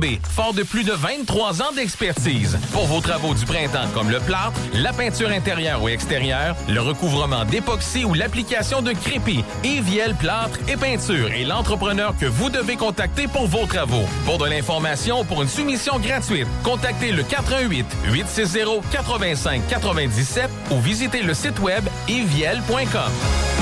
MB, fort de plus de 23 ans d'expertise. Pour vos travaux du printemps comme le plâtre, la peinture intérieure ou extérieure, le recouvrement d'époxy ou l'application de crépi, Éviel Plâtre et Peinture est l'entrepreneur que vous devez contacter pour vos travaux. Pour de l'information ou pour une soumission gratuite, contactez le 418-860-8597 ou visitez le site web eviel.com.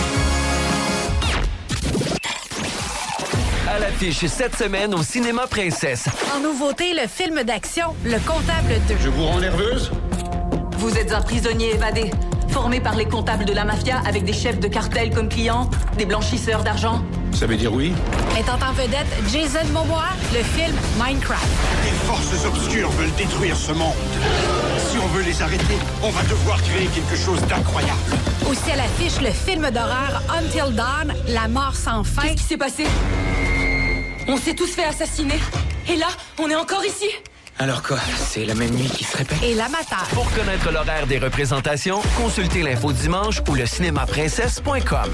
À l'affiche cette semaine au Cinéma Princesse. En nouveauté, le film d'action Le Comptable 2. Je vous rends nerveuse? Vous êtes un prisonnier évadé, formé par les comptables de la mafia avec des chefs de cartel comme clients, des blanchisseurs d'argent. Ça veut dire oui? Étant en vedette Jason Momoa, le film Minecraft. Les forces obscures veulent détruire ce monde. Si on veut les arrêter, on va devoir créer quelque chose d'incroyable. Aussi à l'affiche, le film d'horreur Until Dawn, La mort sans fin. Qu'est-ce qui s'est passé? On s'est tous fait assassiner. Et là, on est encore ici? Alors quoi, c'est la même nuit qui se répète? Et l'amateur. Pour connaître l'horaire des représentations, consultez l'info dimanche ou le cinémaprincesse.com.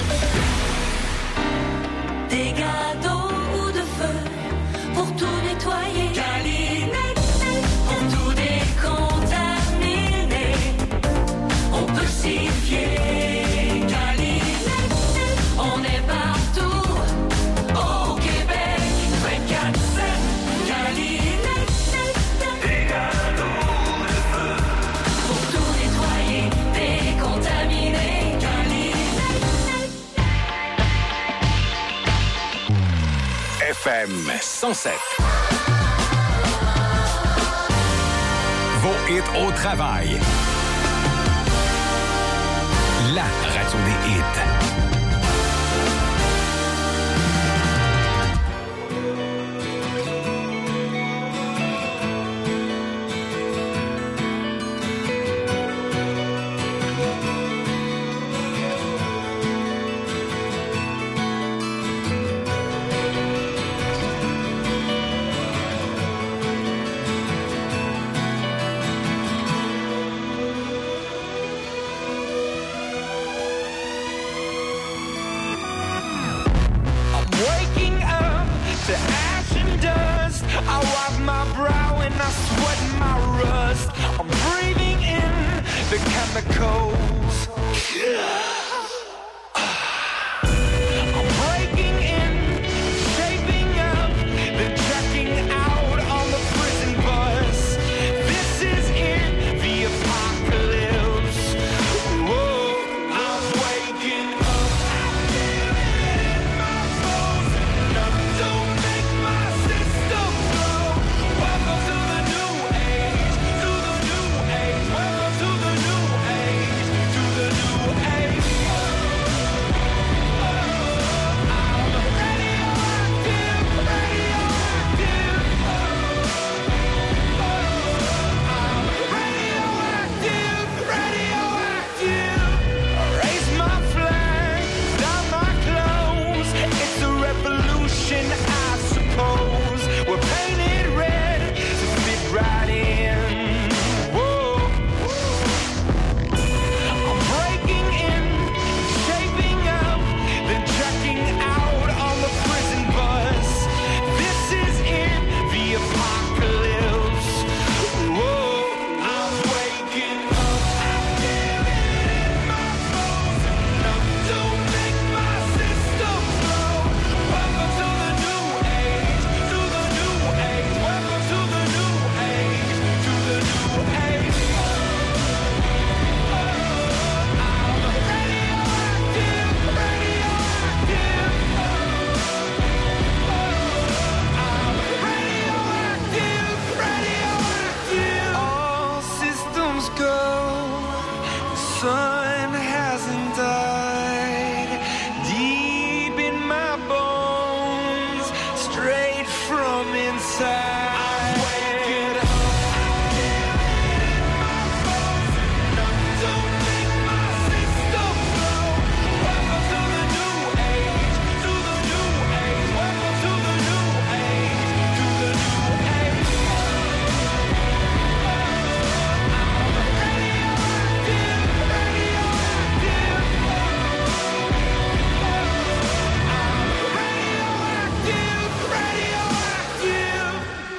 Des gâteaux ou de feu pour tout nettoyer. Calinette, pour tout décontaminer. On peut s'y fier. Calinette, on est partout. Au Québec, 24/7. Calinette, des gâteaux de feu pour tout nettoyer, décontaminer. FM 107. Vos hits au travail. La radio des hits. I wipe my brow and I sweat my rust. I'm breathing in the chemicals. I'm breaking in, shaping up, then checking out on the prison bus. This is it, the apocalypse. Whoa, I'm waking up. I feel it in my bones. Enough to make my system blow. Welcome to the new age, to the new age. Welcome to the new age, to the new age. I'm radioactive, radioactive. I'm radioactive, radioactive. Raise my flag, down my clothes. It's a revolution, I suppose. We're painted red to fit right in. Whoa. I'm breaking in, shaping up, then checking out on the prison bus. This is it, the apocalypse. Whoa, I'm waking up. I feel it in my bones. Enough to make my system blow. Welcome to the new age, to the new age. Welcome to the new age, to the new age. I'm radioactive, radioactive. I'm radioactive, radioactive. All systems go. The sun hasn't died. Deep in my bones, straight from inside. I'm waking up. Don't make my system blow. Welcome to the new age, to the new age. Welcome to the new age, to the new age. I'm radioactive, radioactive. I'm radioactive, radioactive.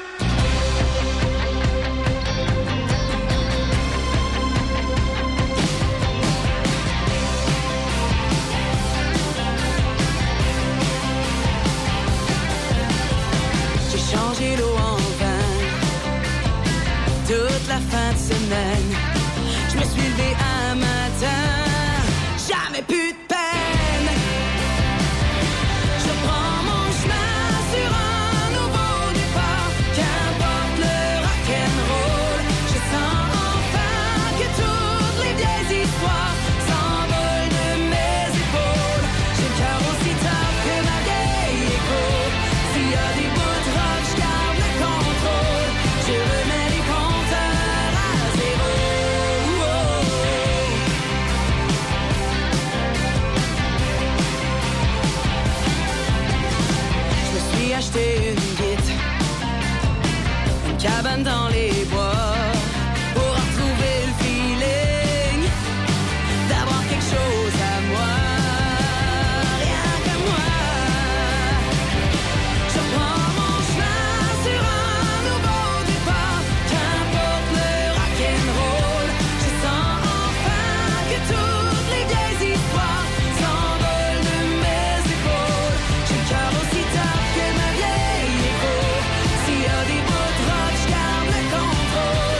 changé l'eau en vin. Toute la fin de semaine, je me suis levé un matin, jamais plus de peine. Je prends mon chemin sur un nouveau départ, qu'importe le rock'n'roll. Je sens enfin que toutes les vieilles histoires s'envolent de mes épaules. J'ai le cœur aussi tard que ma vieille écho. S'il y a des bouts de rock, je garde le contrôle. Je remets les compteurs à zéro. Je me suis acheté une guitare, une cabane dans les bois, pour retrouver le feeling d'avoir quelque chose à moi, rien que moi. Je prends mon chemin sur un nouveau départ, qu'importe le rock'n'roll. Je sens enfin que toutes les vieilles histoires s'envolent de mes épaules. J'ai le cœur aussi tard que ma vieille écho. S'il y a des bouts de rock, je garde le contrôle.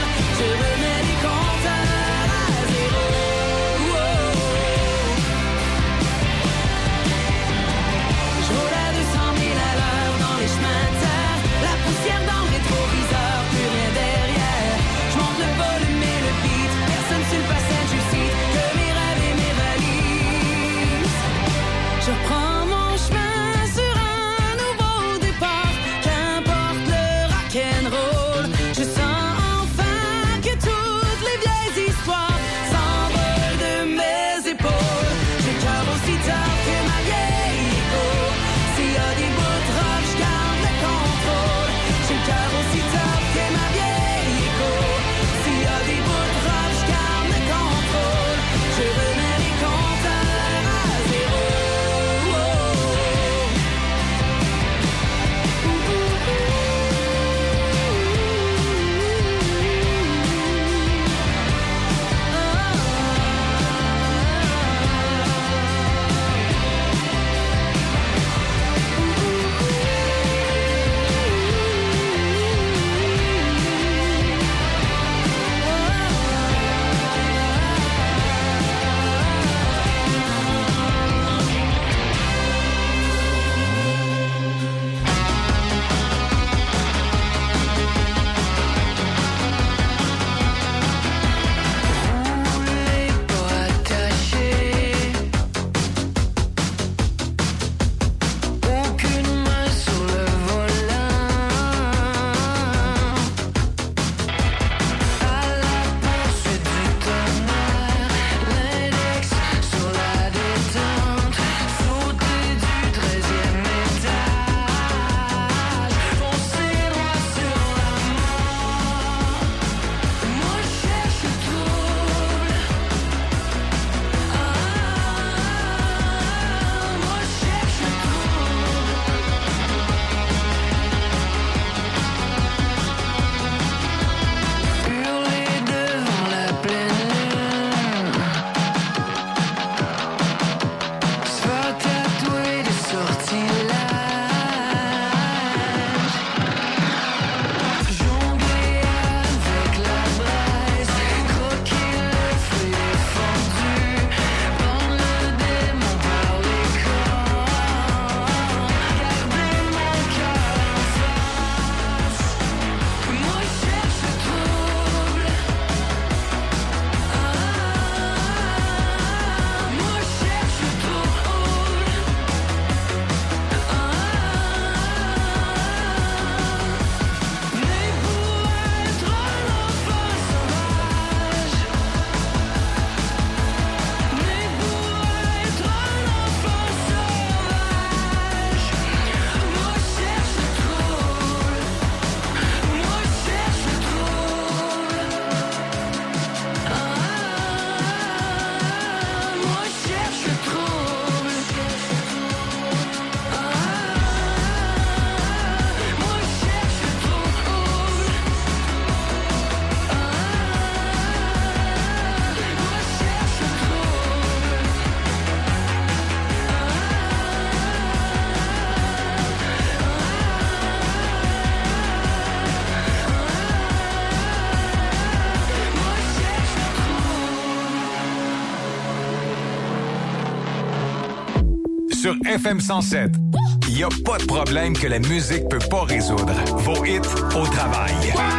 sur FM 107. Il n'y a pas de problème que la musique peut pas résoudre. Vos hits au travail.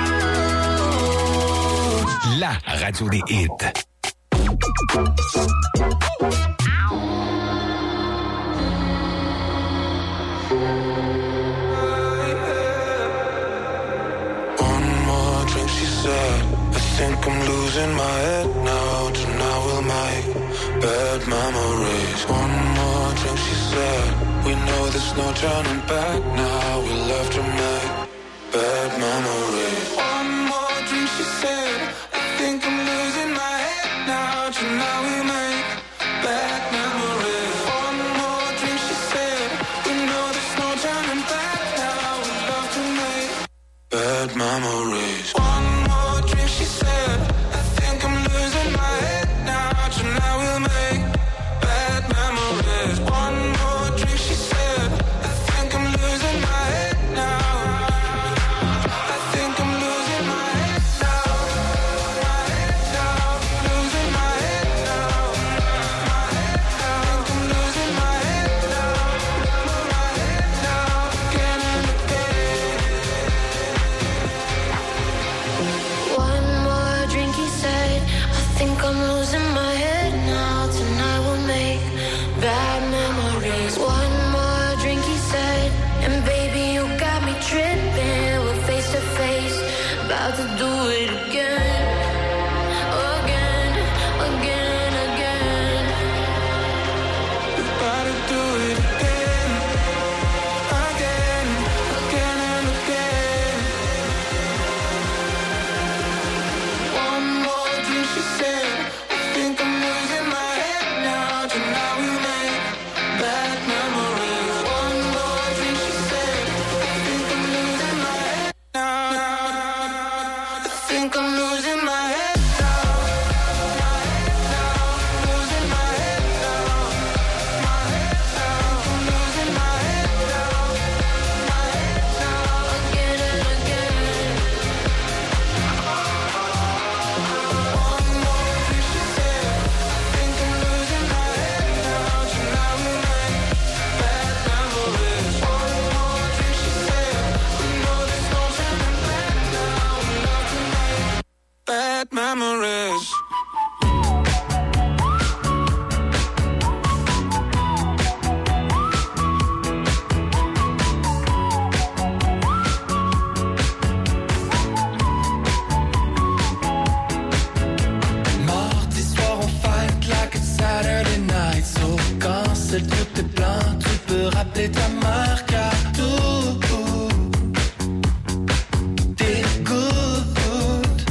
La radio des hits. I think I'm losing my head now. Tonight we'll make bad memories. One more drink, she said. We know there's no turning back now. We'll have to make bad memories. One more drink, she said. I think I'm losing my head now. Tonight we'll make bad memories. One more drink, she said. We know there's no turning back now. We'll have to make bad memories. To do it again, again, again, again. We're about to do it again, again, again and again. One more drink, she said. I think I'm losing my head now. Tonight we make bad memories. One more drink, she said. I think I'm losing my head now. I think I'm losing my head now. My head now. Losing my head now. My head now. I'm losing my head now. My head now. Again and again. One more drink, she said. I think I'm losing my head now. Tonight we make bad memories. One more drink, she said. We know there's no turning back now. We love to make bad memories. Mardi soir on fight like it's Saturday night. So quand c'est tout est blanc, tu peux rappeler ta marque à tout. T'écoutes.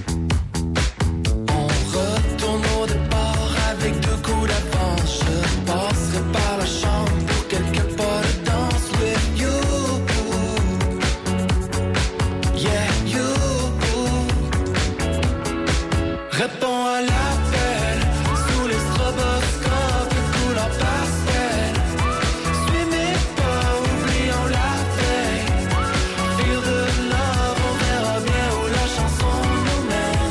On retourne au départ avec 2 coups d'avance. Je passerai par la chambre pour quelques pas de danse with you. Yeah, you. Réponds à l'appel sous les stroboscopes, couleur pastel. Suis mes pas, oublions la veille. Feel the love, on verra bien où la chanson nous mène.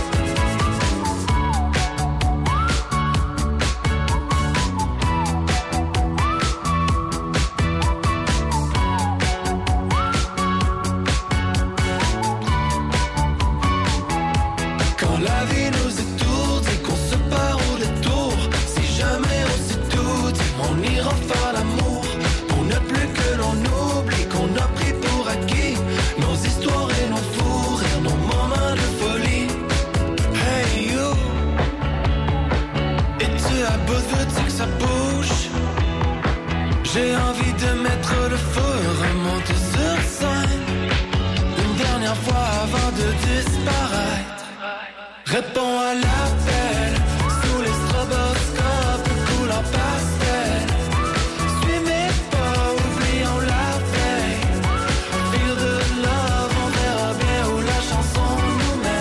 Quand la vie nous étourdit, qu'on se part au détour, si jamais on s'étourdit, on ira faire l'amour. Pour ne plus que l'on oublie qu'on a pris pour acquis nos histoires et nos fous rires, nos moments de folie. Hey you, et tu as besoin de que ça bouge. J'ai envie de mettre le feu, remonter sur scène une dernière fois avant de disparaître. Réponds à la